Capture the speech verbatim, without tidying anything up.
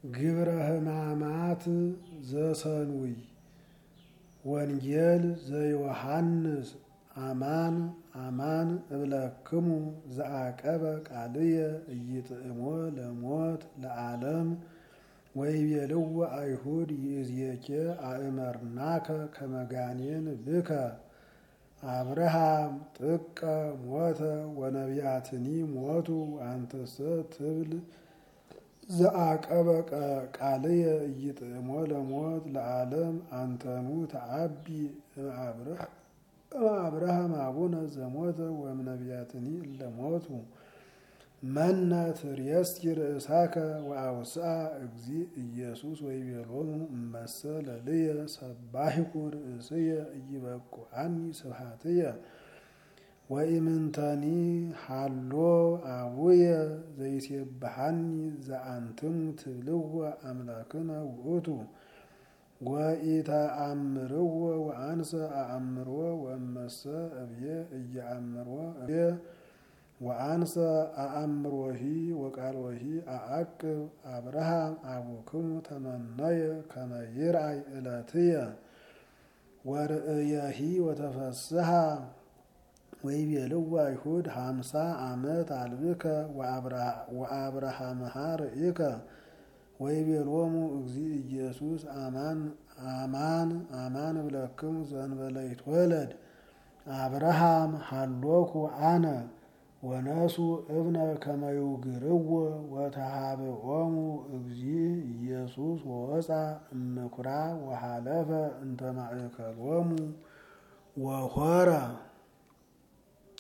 ግብረ ሕማማት ዘሰኑይ ወንጌል ዘዮሐንስ አማን አማን እብለክሙ ዘአቀበ ቃልየ ኢይጥዕሞ ለሞት ለዓለም ወይቤልዎ አይሁድ ይእዜኬ አእመርናከ ከመ ጋኔን ብከ አብርሃም ጥቀ ሞተ ወነቢያትኒ ሞቱ አንተሰ ትብል ዘአቀበ ቃልየ ኢይጥዕሞ ለሞት ለዓለም አንተኑ ተአቢ እምአብርሃም አቡነ ዘሞተ ወእምነቢያትኒ እለ ሞቱ መነ ትርእስኪ ርእሳከ ወአውስአ እግዚእ ኢየሱስ ወይቤሎሙ እመሰ ለልየ ሰባሂኩ ርእስየ ኢይበቁአኒ ስብሐትየ ወኢምንተኒ ሀሎ አቡየ ዘይሴብሐኒ ዘአንትሙ ትብልዎ አምላክነ ውእቱ ወኢተአምርዎ ወአንሰ አአምርዎ ወእመሰ እብየ ኢየአምርዎ እብየ ወአንሰ አአምሮሂ ወቃልወሂ አአቅብ አብርሃም አቡክሙ ተመነየ ከመ ይርአይ ዕለትየ ወርእየሂ ወተፈስሐ ወይቤልዎ አይሁድ ሀምሳ ዓመት አልብከ ወአብርሃምሃ ርእይከ ወይቤሎሙ እግዚእ ኢየሱስ አማን አማን አማን እብለክሙ ዘእንበለ ይትወለድ አብርሃም ሀሎኩ አነ ወነሱ እብነ ከመ ይውግርዎ ወተሃብኦሙ እግዚእ ኢየሱስ ወወፃ እምኩራ ወሃለፈ እንተ ማእከሎሙ ወሖረ